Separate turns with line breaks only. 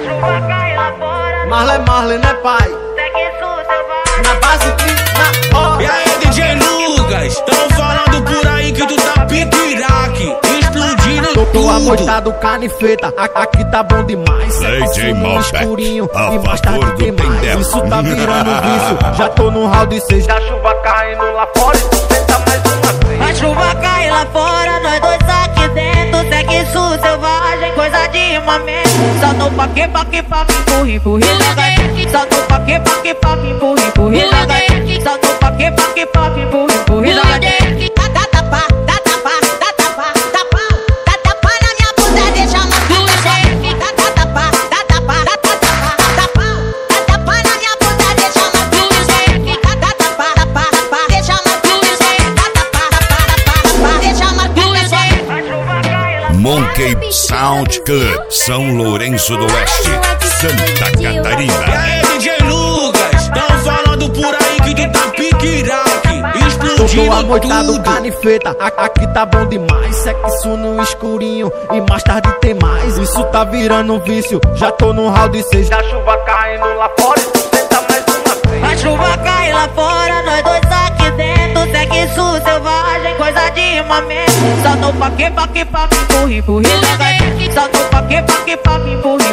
chuva cai lá fora.
Marley, né, pai?
Segue selvagem.
Na base que na hora.
E aí, DJ Lucas, tão falando por aí que tu tá pique-iraque, explodindo
Tô
tudo.
amoitado, canifeta, aqui tá bom demais.
DJ
no
Moped,
escurinho
a
e mais
favor
tarde tem
do
mais.
Tendel.
Isso tá virando vício, já tô no round 6. Da chuva caindo lá fora e tu senta mais uma vez.
A chuva cai lá fora, nós dois aqui dentro. Segue isso selvagem, coisa de mamãe. Só no paque, empurri, devagar. Só no paque, empurri, devagar. Só no paque, empurri, devagar.
Monkey Sound Club, São Lourenço do Oeste, Santa
E
Catarina.
aí, DJ Lucas, tão falando por aí que tu tá pique-iraque,
Tô
explodindo
amoitado,
tudo.
canifeta, aqui tá bom demais. Sexo no escurinho e mais tarde tem mais. Isso tá virando um vício, já tô no round 6. Da chuva caindo lá fora e tu senta mais uma vez.
A chuva cai lá fora, nós dois aqui dentro. Segue isso selvagem, coisa de mamãe. Só no paque, empurri, devagar. Só no paque, empurri,